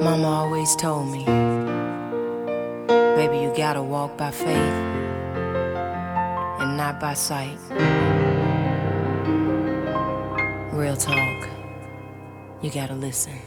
Mama always told me, baby, you gotta walk by faith and not by sight. Real talk, you gotta listen.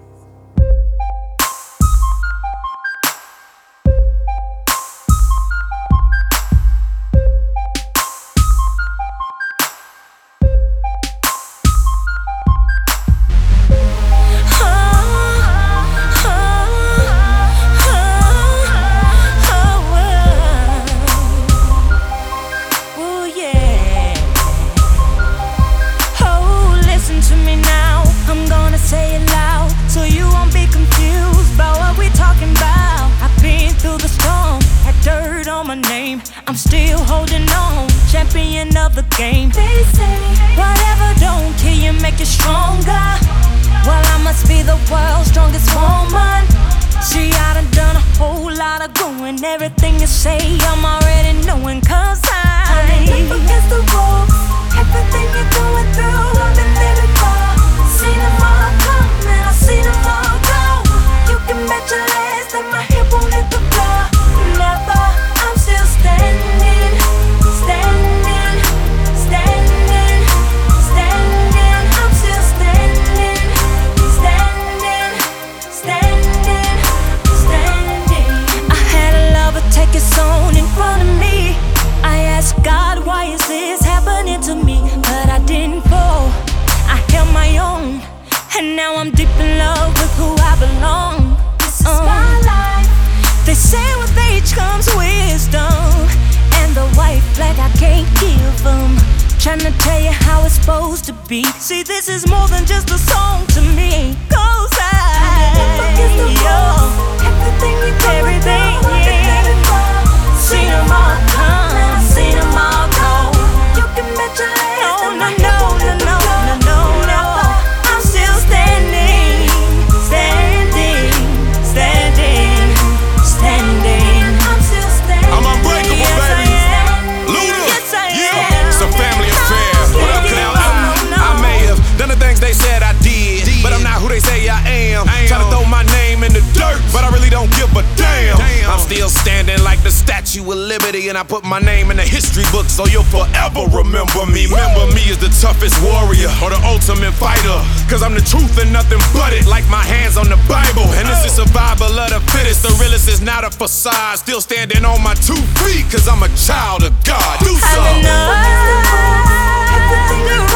I'm still holding on, champion of the game. They say whatever don't kill you make you stronger. Well, I must be the world's strongest woman. See, I done a whole lot of going. Everything you say, I'm already knowing. Cause I'm up against the wall. Everything you're going through, I've been living for. Seen them all come and I've seen them all go. You can bet your legs that my hip won't hit the floor. Never. I'm still standing, standing, standing, standing. I'm still standing, standing, standing, standing. I had a lover take his own in front of me. I asked God, why is this happening to me? But I didn't fall, I held my own. And now I'm deep in love with who I belong. This is my life. They say with age comes wisdom, and the white flag I can't give them. Tryna tell you how it's supposed to be. See, this is more than just a song to me. Cause everything you do, everything, yeah. Seen them all come, seen them all go. You can bet your legs that no. I'm still standing, standing, standing, standing. I'm still standing. I'm unbreakable, baby. Luda, yeah. It's a family affair. What up, Cloud? I may have done the things they said I did, but I'm not who they say I am. Tryna throw my name in the dirt, but I really don't give a damn. I'm still standing like the Statue of Liberty, and I put my name in the history book, so you'll forever remember me. Remember me as the toughest warrior or the ultimate fighter, cause I'm the truth and nothing but it, like my hands on the Bible. And this is survival of the fittest. The realest is not a facade. Still standing on my 2 feet, cause I'm a child of God. Do something.